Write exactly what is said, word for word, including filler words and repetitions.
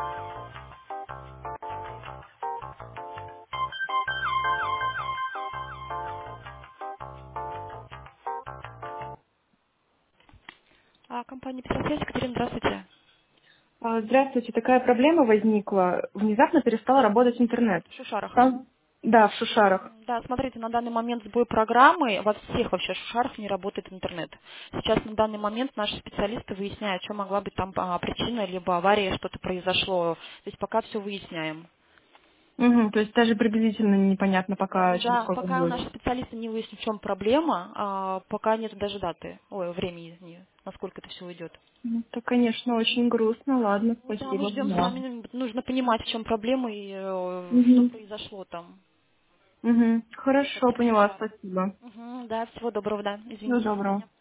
А, компания Петросвязь, Екатерина, здравствуйте. А, Здравствуйте, такая проблема возникла. Внезапно перестал работать интернет. В Шушарах. Там, да, в Шушарах. Да, смотрите, на данный момент сбой программы, во всех вообще Шушарах не работает интернет. Сейчас на данный момент наши специалисты выясняют, что могла быть там а, причина, либо авария, что-то произошло. То есть пока все выясняем. Мгм, то есть даже приблизительно непонятно пока, через Да, сколько пока будет. наши специалисты не выяснят, в чем проблема, а, пока нет даже даты, ой, времени, не- насколько это все уйдет. Ну, это, конечно, очень грустно. Ладно, Да, мы спасибо. ждем с Да. вами, нужно понимать, в чем проблема и э, что Мгм, произошло там. мгм. Это Хорошо, про поняла, Шушары. спасибо. Мгм, да, всего доброго, да, Всего извините, до доброго. свидания.